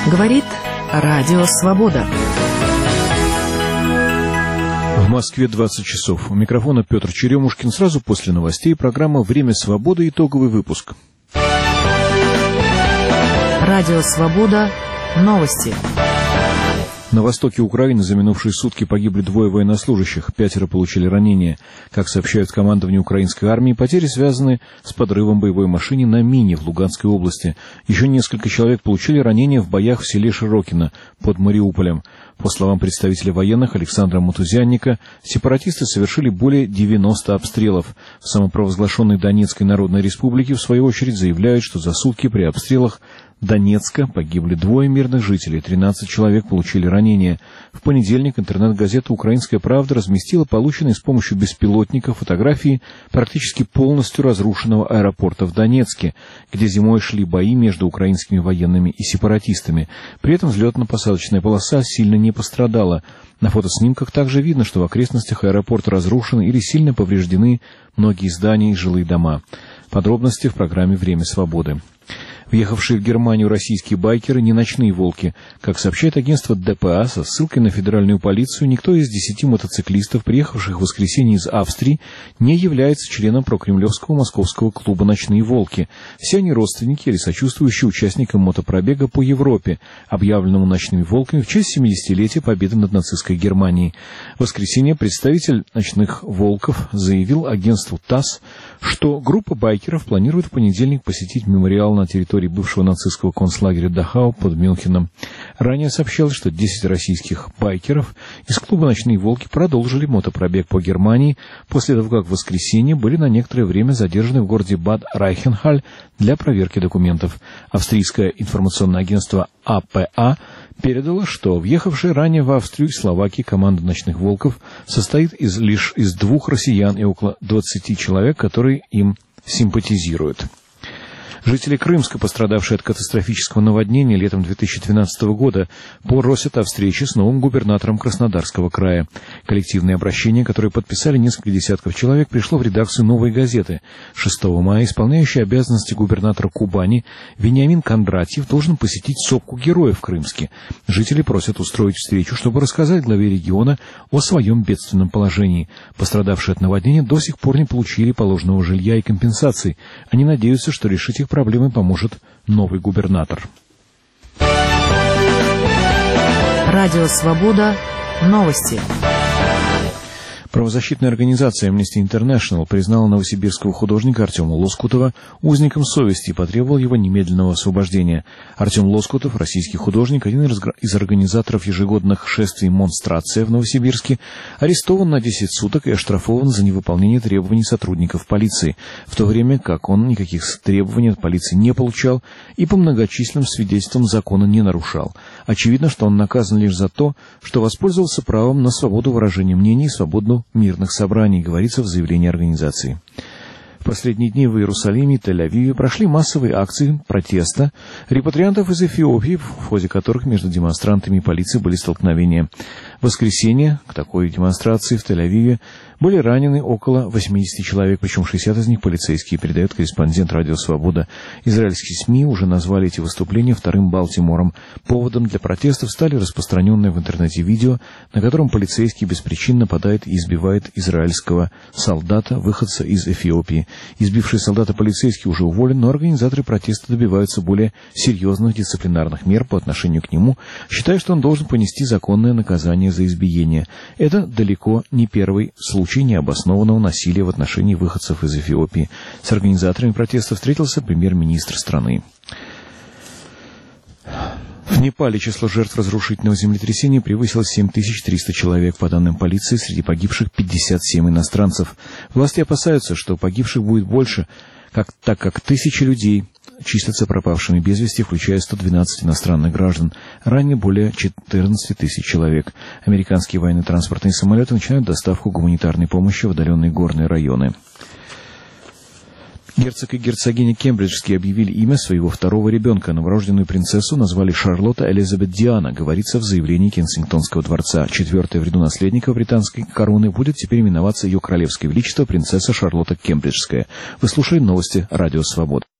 Говорит Радио Свобода. В Москве 20 часов. У микрофона Петр Черемушкин. Сразу после новостей программа «Время свободы». Итоговый выпуск. Радио Свобода. Новости. На востоке Украины за минувшие сутки погибли 2 военнослужащих, 5 получили ранения. Как сообщают в командовании украинской армии, потери связаны с подрывом боевой машины на мине в Луганской области. Еще несколько человек получили ранения в боях в селе Широкино под Мариуполем. По словам представителя военных Александра Матузянника, сепаратисты совершили более 90 обстрелов. В самопровозглашенной Донецкой Народной Республике, в свою очередь, заявляют, что за сутки при обстрелах Донецка погибли 2 мирных жителей, 13 человек получили ранения. В понедельник интернет-газета «Украинская правда» разместила полученные с помощью беспилотников фотографии практически полностью разрушенного аэропорта в Донецке, где зимой шли бои между украинскими военными и сепаратистами. При этом взлетно-посадочная полоса сильно не пострадала. На фотоснимках также видно, что в окрестностях аэропорта разрушены или сильно повреждены многие здания и жилые дома. Подробности в программе «Время свободы». Въехавшие в Германию российские байкеры не ночные волки. Как сообщает агентство ДПА, со ссылкой на федеральную полицию, никто из 10 мотоциклистов, приехавших в воскресенье из Австрии, не является членом прокремлевского московского клуба «Ночные волки». Все они родственники или сочувствующие участникам мотопробега по Европе, объявленному «Ночными волками» в честь 70-летия победы над нацистской Германией. В воскресенье представитель «Ночных волков» заявил агентству ТАСС, что группа байкеров планирует в понедельник посетить мемориал на территории бывшего нацистского концлагеря Дахау под Мюнхеном. Ранее сообщалось, что 10 российских байкеров из клуба «Ночные волки» продолжили мотопробег по Германии после того, как в воскресенье были на некоторое время задержаны в городе Бад-Райхенхаль для проверки документов. Австрийское информационное агентство АПА передало, что въехавшая ранее в Австрию и Словакию команда «Ночных волков» состоит лишь из 2 россиян и около 20 человек, которые им симпатизируют. Жители Крымска, пострадавшие от катастрофического наводнения летом 2012 года, просят о встрече с новым губернатором Краснодарского края. Коллективное обращение, которое подписали несколько десятков человек, пришло в редакцию «Новой газеты». 6 мая исполняющий обязанности губернатора Кубани Вениамин Кондратьев должен посетить сопку героев в Крымске. Жители просят устроить встречу, чтобы рассказать главе региона о своем бедственном положении. Пострадавшие от наводнения до сих пор не получили положенного жилья и компенсаций. Они надеются, что решить их проблемы поможет новый губернатор. Радио Свобода. Новости. Правозащитная организация Amnesty International признала новосибирского художника Артема Лоскутова узником совести и потребовала его немедленного освобождения. Артем Лоскутов, российский художник, один из организаторов ежегодных шествий «Монстрация» в Новосибирске, арестован на 10 суток и оштрафован за невыполнение требований сотрудников полиции, в то время как он никаких требований от полиции не получал и по многочисленным свидетельствам закона не нарушал. Очевидно, что он наказан лишь за то, что воспользовался правом на свободу выражения мнений и свободу мирных собраний, говорится в заявлении организации. В последние дни в Иерусалиме и Тель-Авиве прошли массовые акции протеста репатриантов из Эфиопии, в ходе которых между демонстрантами и полицией были столкновения. В воскресенье к такой демонстрации в Тель-Авиве были ранены около 80 человек, причем 60 из них полицейские, передает корреспондент «Радио Свобода». Израильские СМИ уже назвали эти выступления вторым Балтимором. Поводом для протестов стали распространенные в интернете видео, на котором полицейский без причин нападает и избивает израильского солдата, выходца из Эфиопии. Избивший солдата полицейский уже уволен, но организаторы протеста добиваются более серьезных дисциплинарных мер по отношению к нему, считая, что он должен понести законное наказание за избиение. Это далеко не первый случай необоснованного насилия в отношении выходцев из Эфиопии. С организаторами протеста встретился премьер-министр страны. В Непале число жертв разрушительного землетрясения превысило 7300 человек. По данным полиции, среди погибших 57 иностранцев. Власти опасаются, что погибших будет больше, так как тысячи людей числятся пропавшими без вести, включая 112 иностранных граждан. Ранее более 14 тысяч человек. Американские военно-транспортные самолеты начинают доставку гуманитарной помощи в отдаленные горные районы. Герцог и герцогиня Кембриджские объявили имя своего второго ребенка. Новорожденную принцессу назвали Шарлотта Элизабет Диана, говорится в заявлении Кенсингтонского дворца. 4-я в ряду наследников британской короны будет теперь именоваться ее королевское величество принцесса Шарлотта Кембриджская. Вы слушали новости Радио Свобода.